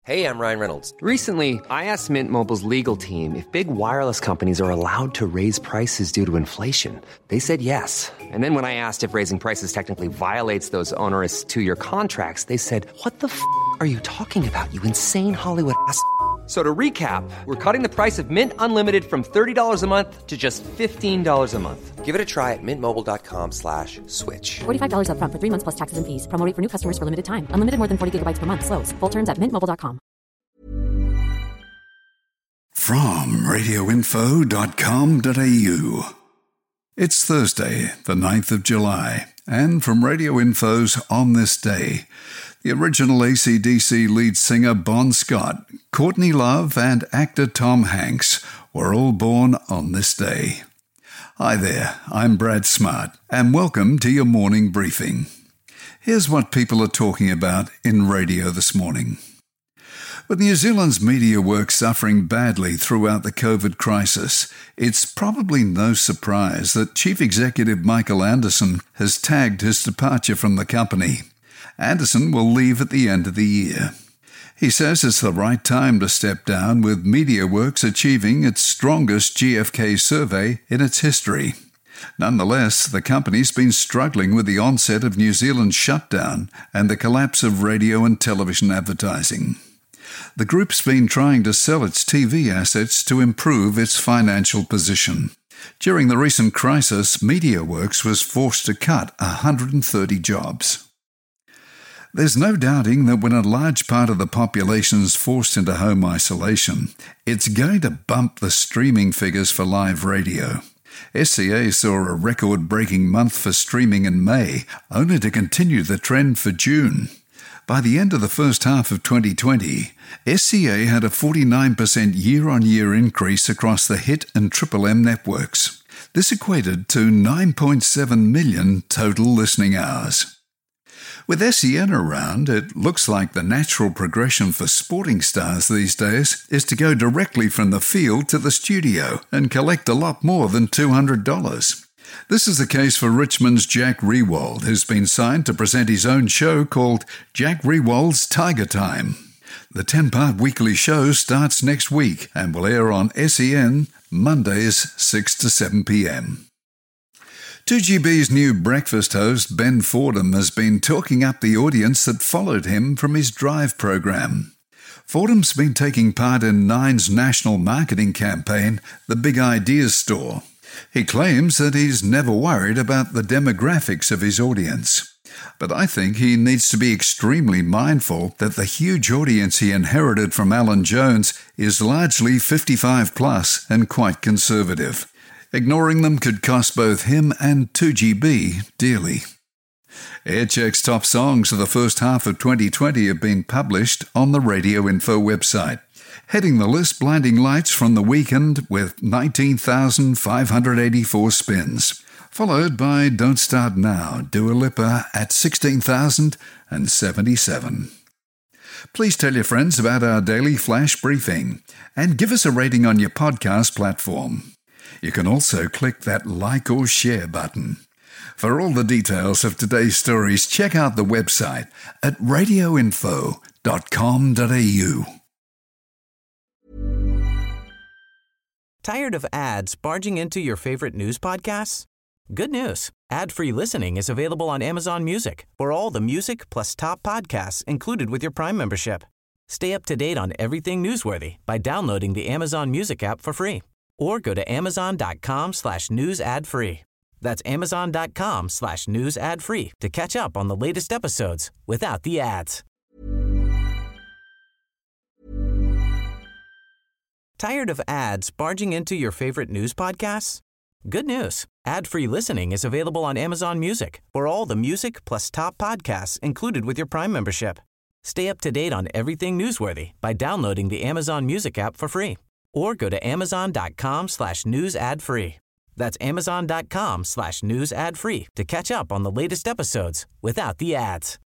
Hey, I'm Ryan Reynolds. Recently, I asked Mint Mobile's legal team if big wireless companies are allowed to raise prices due to inflation. They said yes. And then when I asked if raising prices technically violates those onerous two-year contracts, they said, "What the f*** are you talking about, you insane Hollywood ass?" So to recap, we're cutting the price of Mint Unlimited from $30 a month to just $15 a month. Give it a try at mintmobile.com/switch. $45 up front for 3 months plus taxes and fees. Promo rate for new customers for limited time. Unlimited more than 40 gigabytes per month. Slows full terms at mintmobile.com. From radioinfo.com.au. It's Thursday, the 9th of July, and from Radio Info's On This Day, the original AC/DC lead singer Bon Scott, Courtney Love, and actor Tom Hanks were all born on this day. Hi there, I'm Brad Smart, and welcome to your morning briefing. Here's what people are talking about in radio this morning. With New Zealand's media work suffering badly throughout the COVID crisis, it's probably no surprise that Chief Executive Michael Anderson has tagged his departure from the company. Anderson will leave at the end of the year. He says it's the right time to step down, with MediaWorks achieving its strongest GfK survey in its history. Nonetheless, the company's been struggling with the onset of New Zealand's shutdown and the collapse of radio and television advertising. The group's been trying to sell its TV assets to improve its financial position. During the recent crisis, MediaWorks was forced to cut 130 jobs. There's no doubting that when a large part of the population's forced into home isolation, it's going to bump the streaming figures for live radio. SCA saw a record-breaking month for streaming in May, only to continue the trend for June. By the end of the first half of 2020, SCA had a 49% year-on-year increase across the Hit and Triple M networks. This equated to 9.7 million total listening hours. With SEN around, it looks like the natural progression for sporting stars these days is to go directly from the field to the studio and collect a lot more than $200. This is the case for Richmond's Jack Riewoldt, who's been signed to present his own show called Jack Riewoldt's Tiger Time. The 10-part weekly show starts next week and will air on SEN Mondays 6 to 7 p.m. 2GB's new breakfast host, Ben Fordham, has been talking up the audience that followed him from his Drive program. Fordham's been taking part in Nine's national marketing campaign, The Big Ideas Store. He claims that he's never worried about the demographics of his audience. But I think he needs to be extremely mindful that the huge audience he inherited from Alan Jones is largely 55 plus and quite conservative. Ignoring them could cost both him and 2GB dearly. Aircheck's top songs of the first half of 2020 have been published on the Radio Info website. Heading the list, Blinding Lights from The Weeknd with 19,584 spins, followed by Don't Start Now, Dua Lipa at 16,077. Please tell your friends about our daily flash briefing and give us a rating on your podcast platform. You can also click that like or share button. For all the details of today's stories, check out the website at radioinfo.com.au. Tired of ads barging into your favorite news podcasts? Good news. Ad-free listening is available on Amazon Music for all the music plus top podcasts included with your Prime membership. Stay up to date on everything newsworthy by downloading the Amazon Music app for free. Or go to amazon.com/news ad free. That's amazon.com/news ad free to catch up on the latest episodes without the ads. Tired of ads barging into your favorite news podcasts? Good news. Ad-free listening is available on Amazon Music for all the music plus top podcasts included with your Prime membership. Stay up to date on everything newsworthy by downloading the Amazon Music app for free. Or go to amazon.com/news ad free. That's amazon.com/news ad free to catch up on the latest episodes without the ads.